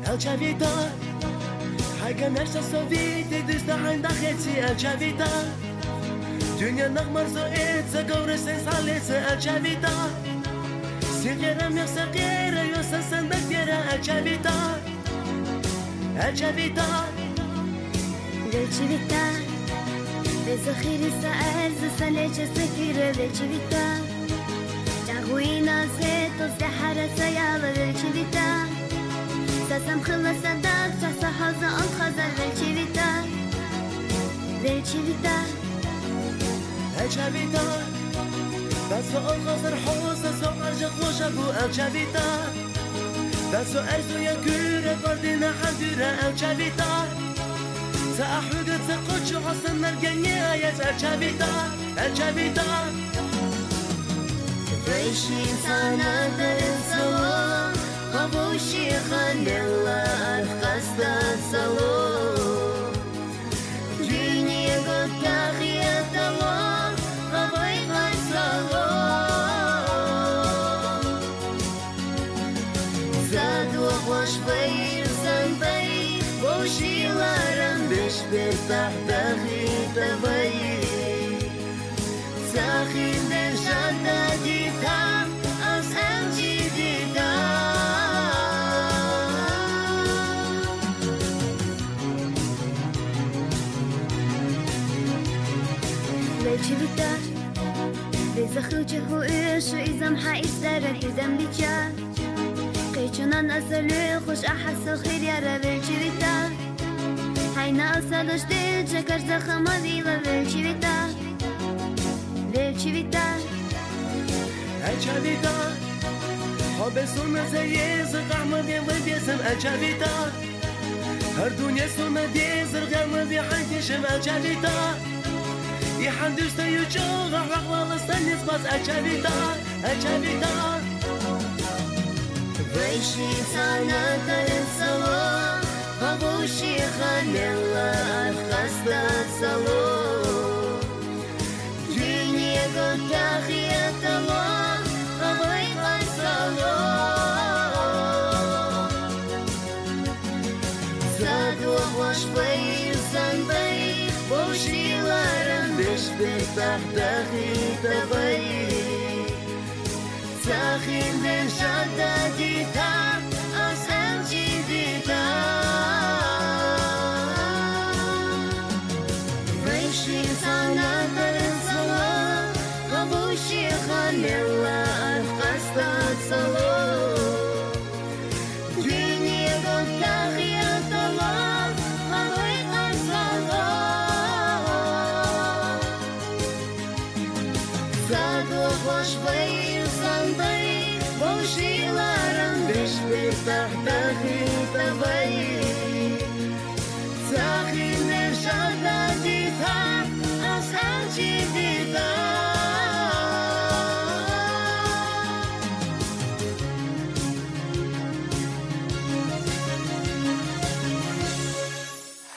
الجويدا حاجة نرسى صوفيتي دستا عند خيتي الجويدا دنيا نغمر زوئت زقور سنسالت الجويدا صغيرة من صغيرة يوسن سندك ديرا الجويدا الجويدا الجويدا بزخير سأل زسالة سكيرة الجويدا جاغوينا زيت وزحرة سيالة الجويدا ساسم خلص داد ساسا حظا انخزل الجويدا الجويدا الجويدا داسو الغزر حوزة سو أرجق وشبو الجويدا داسو أرزو يكورة بردنا حدورة الجويدا سأحوغت سقوش حسن مرقنية يا الجويدا الجويدا ريشي سانا درسو قبوشي خليلا أرخصتا سلو دنيا قد تاخية الله قبوي خلصلو زاد وخوش بير زنبي بوشي لارم بش برتاح داخي تبي ساخين دن شادا ديتا أس أمجي ديتا الجويدا بزخو جهو إيش إذا محايس دارن إذا بيجار قيشنا نسلو خوش أحسو خير يا رب الجويدا هينا أسلوش ديل جكر زخمة ديلا الجويدا الجويدا الجويدا حب سونا زي زرقع مدين وبيسم الجويدا هر دنيا سونا دي زرقع مدين حيتشم الجويدا يحندوش تيوجو غرق والستان يسبس الجويدا الجويدا ريشي سانا ترسلو قبوشي خليلا أرخصتا سلو دنيا قد تاخية الله قبوي خلصلو زاد وخوش بير زنبي بوشي لارم بش برتاح داخي تبي ساخين دن شادا ديتا أس أمجي ديتا ريشي سانا ترسلو قبوشي خليلا أرخصتا سلو دنيا قد تاخية الله قبوي خلصلو زاد وخوش بير زنبي بوشي لارم بش برتاح